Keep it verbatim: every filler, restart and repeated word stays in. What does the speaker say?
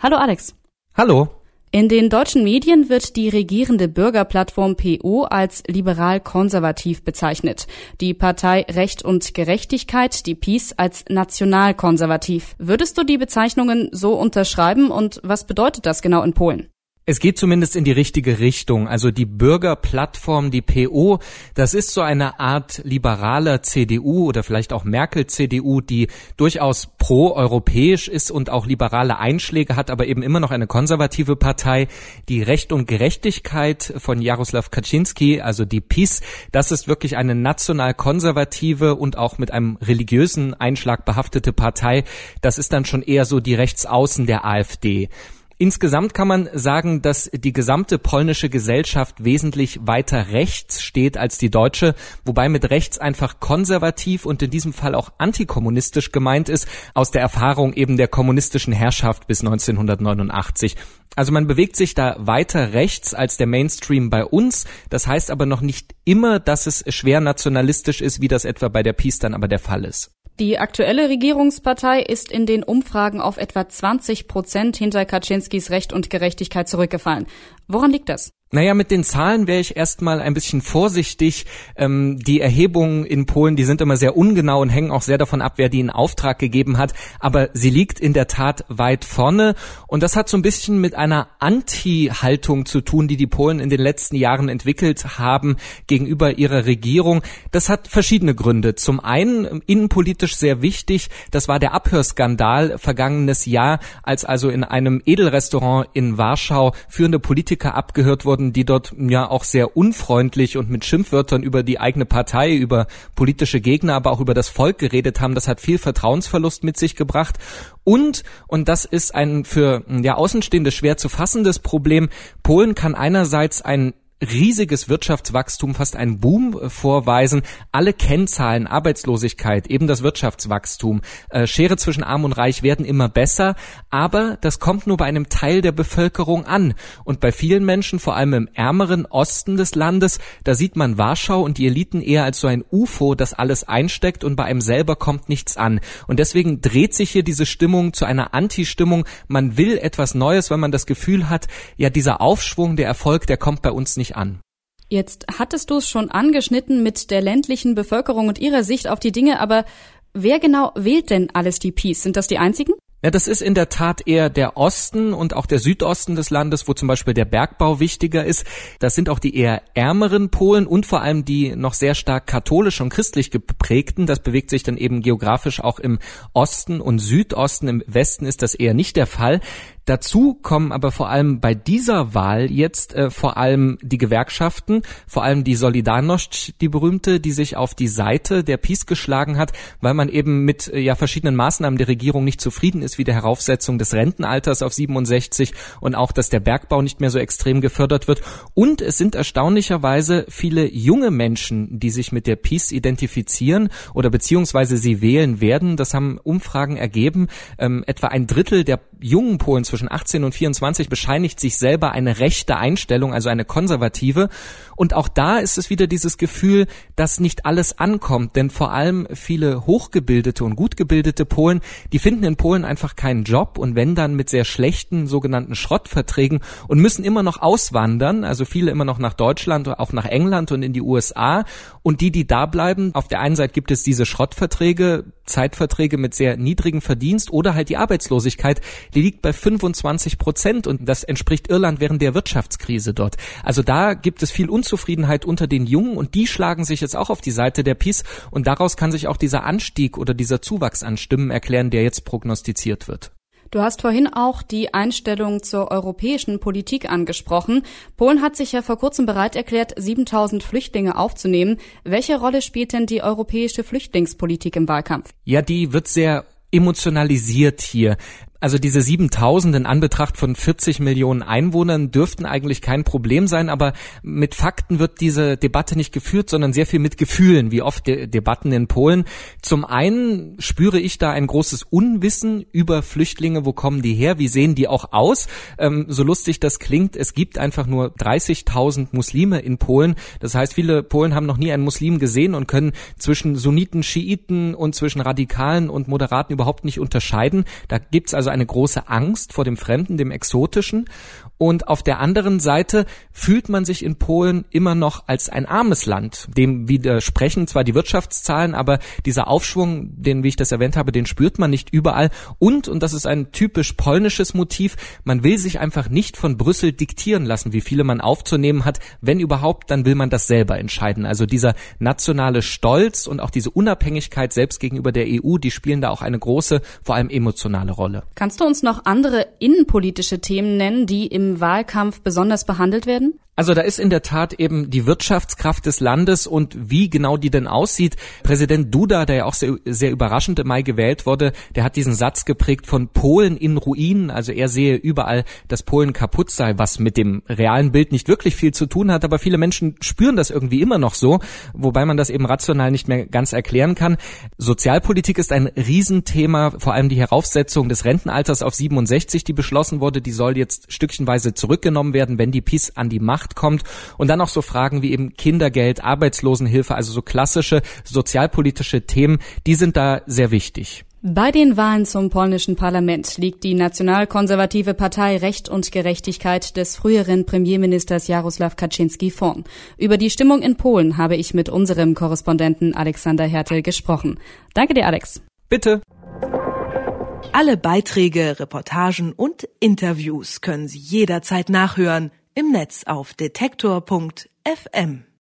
Hallo Alex. Hallo. In den deutschen Medien wird die regierende Bürgerplattform P O als liberal-konservativ bezeichnet. Die Partei Recht und Gerechtigkeit, die P I S, als nationalkonservativ. Würdest du die Bezeichnungen so unterschreiben und was bedeutet das genau in Polen? Es geht zumindest in die richtige Richtung. Also die Bürgerplattform, die P O, das ist so eine Art liberaler C D U oder vielleicht auch Merkel-C D U, die durchaus pro-europäisch ist und auch liberale Einschläge hat, aber eben immer noch eine konservative Partei. Die Recht und Gerechtigkeit von Jaroslaw Kaczynski, also die P I S, das ist wirklich eine national-konservative und auch mit einem religiösen Einschlag behaftete Partei. Das ist dann schon eher so die Rechtsaußen der AfD. Insgesamt kann man sagen, dass die gesamte polnische Gesellschaft wesentlich weiter rechts steht als die deutsche, wobei mit rechts einfach konservativ und in diesem Fall auch antikommunistisch gemeint ist, aus der Erfahrung eben der kommunistischen Herrschaft bis neunzehnhundertneunundachtzig. Also man bewegt sich da weiter rechts als der Mainstream bei uns. Das heißt aber noch nicht immer, dass es schwer nationalistisch ist, wie das etwa bei der P I S dann aber der Fall ist. Die aktuelle Regierungspartei ist in den Umfragen auf etwa zwanzig Prozent hinter Kaczynskis Recht und Gerechtigkeit zurückgefallen. Woran liegt das? Naja, mit den Zahlen wäre ich erstmal ein bisschen vorsichtig. Ähm, die Erhebungen in Polen, die sind immer sehr ungenau und hängen auch sehr davon ab, wer die in Auftrag gegeben hat. Aber sie liegt in der Tat weit vorne. Und das hat so ein bisschen mit einer Anti-Haltung zu tun, die die Polen in den letzten Jahren entwickelt haben gegenüber ihrer Regierung. Das hat verschiedene Gründe. Zum einen innenpolitisch sehr wichtig, das war der Abhörskandal vergangenes Jahr, als also in einem Edelrestaurant in Warschau führende Politiker abgehört wurden, die dort ja auch sehr unfreundlich und mit Schimpfwörtern über die eigene Partei, über politische Gegner, aber auch über das Volk geredet haben. Das hat viel Vertrauensverlust mit sich gebracht. Und, und das ist ein für ja Außenstehende schwer zu fassendes Problem, Polen kann einerseits ein riesiges Wirtschaftswachstum, fast einen Boom vorweisen. Alle Kennzahlen, Arbeitslosigkeit, eben das Wirtschaftswachstum, äh, Schere zwischen Arm und Reich werden immer besser, aber das kommt nur bei einem Teil der Bevölkerung an. Und bei vielen Menschen, vor allem im ärmeren Osten des Landes, da sieht man Warschau und die Eliten eher als so ein U F O, das alles einsteckt und bei einem selber kommt nichts an. Und deswegen dreht sich hier diese Stimmung zu einer Anti-Stimmung. Man will etwas Neues, weil man das Gefühl hat, ja, dieser Aufschwung, der Erfolg, der kommt bei uns nicht an. Jetzt hattest du es schon angeschnitten mit der ländlichen Bevölkerung und ihrer Sicht auf die Dinge, aber wer genau wählt denn alles die P I S? Sind das die einzigen? Ja, das ist in der Tat eher der Osten und auch der Südosten des Landes, wo zum Beispiel der Bergbau wichtiger ist. Das sind auch die eher ärmeren Polen und vor allem die noch sehr stark katholisch und christlich geprägten. Das bewegt sich dann eben geografisch auch im Osten und Südosten. Im Westen ist das eher nicht der Fall. Dazu kommen aber vor allem bei dieser Wahl jetzt äh, vor allem die Gewerkschaften, vor allem die Solidarność, die berühmte, die sich auf die Seite der P I S geschlagen hat, weil man eben mit äh, ja verschiedenen Maßnahmen der Regierung nicht zufrieden ist, wie der Heraufsetzung des Rentenalters auf siebenundsechzig und auch, dass der Bergbau nicht mehr so extrem gefördert wird. Und es sind erstaunlicherweise viele junge Menschen, die sich mit der P I S identifizieren oder beziehungsweise sie wählen werden. Das haben Umfragen ergeben. Ähm, etwa ein Drittel der jungen Polen zwischen achtzehn und vierundzwanzig bescheinigt sich selber eine rechte Einstellung, also eine konservative. Und auch da ist es wieder dieses Gefühl, dass nicht alles ankommt, denn vor allem viele hochgebildete und gut gebildete Polen, die finden in Polen einfach keinen Job und wenn dann mit sehr schlechten sogenannten Schrottverträgen und müssen immer noch auswandern, also viele immer noch nach Deutschland oder auch nach England und in die U S A. Und die, die da bleiben, auf der einen Seite gibt es diese Schrottverträge, Zeitverträge mit sehr niedrigem Verdienst oder halt die Arbeitslosigkeit, die liegt bei fünfundzwanzig Prozent und das entspricht Irland während der Wirtschaftskrise dort. Also da gibt es viel Unzufriedenheit unter den Jungen und die schlagen sich jetzt auch auf die Seite der P I S und daraus kann sich auch dieser Anstieg oder dieser Zuwachs an Stimmen erklären, der jetzt prognostiziert wird. Du hast vorhin auch die Einstellung zur europäischen Politik angesprochen. Polen hat sich ja vor kurzem bereit erklärt, siebentausend Flüchtlinge aufzunehmen. Welche Rolle spielt denn die europäische Flüchtlingspolitik im Wahlkampf? Ja, die wird sehr emotionalisiert hier. Also diese siebentausend in Anbetracht von vierzig Millionen Einwohnern dürften eigentlich kein Problem sein, aber mit Fakten wird diese Debatte nicht geführt, sondern sehr viel mit Gefühlen, wie oft De- Debatten in Polen. Zum einen spüre ich da ein großes Unwissen über Flüchtlinge, wo kommen die her, wie sehen die auch aus. Ähm, so lustig das klingt, es gibt einfach nur dreißigtausend Muslime in Polen. Das heißt, viele Polen haben noch nie einen Muslim gesehen und können zwischen Sunniten, Schiiten und zwischen Radikalen und Moderaten überhaupt nicht unterscheiden. Da gibt's also eine große Angst vor dem Fremden, dem Exotischen. Und auf der anderen Seite fühlt man sich in Polen immer noch als ein armes Land. Dem widersprechen zwar die Wirtschaftszahlen, aber dieser Aufschwung, den, wie ich das erwähnt habe, den spürt man nicht überall. Und, und das ist ein typisch polnisches Motiv, man will sich einfach nicht von Brüssel diktieren lassen, wie viele man aufzunehmen hat. Wenn überhaupt, dann will man das selber entscheiden. Also dieser nationale Stolz und auch diese Unabhängigkeit selbst gegenüber der E U, die spielen da auch eine große, vor allem emotionale Rolle. Kannst du uns noch andere innenpolitische Themen nennen, die im Wahlkampf besonders behandelt werden? Also da ist in der Tat eben die Wirtschaftskraft des Landes und wie genau die denn aussieht. Präsident Duda, der ja auch sehr, sehr überraschend im Mai gewählt wurde, der hat diesen Satz geprägt von Polen in Ruinen. Also er sehe überall, dass Polen kaputt sei, was mit dem realen Bild nicht wirklich viel zu tun hat. Aber viele Menschen spüren das irgendwie immer noch so, wobei man das eben rational nicht mehr ganz erklären kann. Sozialpolitik ist ein Riesenthema, vor allem die Heraufsetzung des Rentenalters auf siebenundsechzig, die beschlossen wurde. Die soll jetzt stückchenweise zurückgenommen werden, wenn die PiS an die Macht kommt. Und dann auch so Fragen wie eben Kindergeld, Arbeitslosenhilfe, also so klassische sozialpolitische Themen, die sind da sehr wichtig. Bei den Wahlen zum polnischen Parlament liegt die nationalkonservative Partei Recht und Gerechtigkeit des früheren Premierministers Jarosław Kaczyński vorn. Über die Stimmung in Polen habe ich mit unserem Korrespondenten Alexander Hertel gesprochen. Danke dir, Alex. Bitte. Alle Beiträge, Reportagen und Interviews können Sie jederzeit nachhören im Netz auf detektor punkt f m.